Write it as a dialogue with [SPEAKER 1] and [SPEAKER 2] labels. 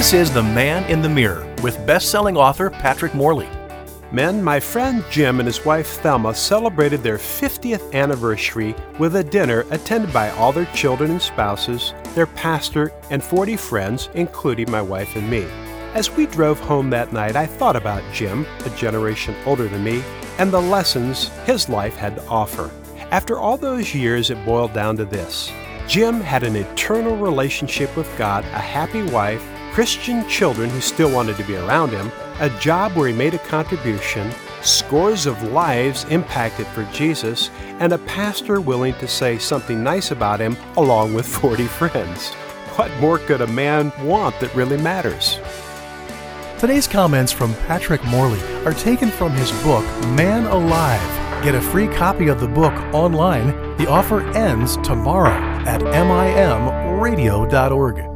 [SPEAKER 1] This is The Man in the Mirror with best-selling author Patrick Morley.
[SPEAKER 2] Men, my friend Jim and his wife Thelma celebrated their 50th anniversary with a dinner attended by all their children and spouses, their pastor, and 40 friends, including my wife and me. As we drove home that night, I thought about Jim, a generation older than me, and the lessons his life had to offer. After all those years, it boiled down to this. Jim had an eternal relationship with God, a happy wife, Christian children who still wanted to be around him, a job where he made a contribution, scores of lives impacted for Jesus, and a pastor willing to say something nice about him along with 40 friends. What more could a man want that really matters?
[SPEAKER 1] Today's comments from Patrick Morley are taken from his book, Man Alive. Get a free copy of the book online. The offer ends tomorrow at mimradio.org.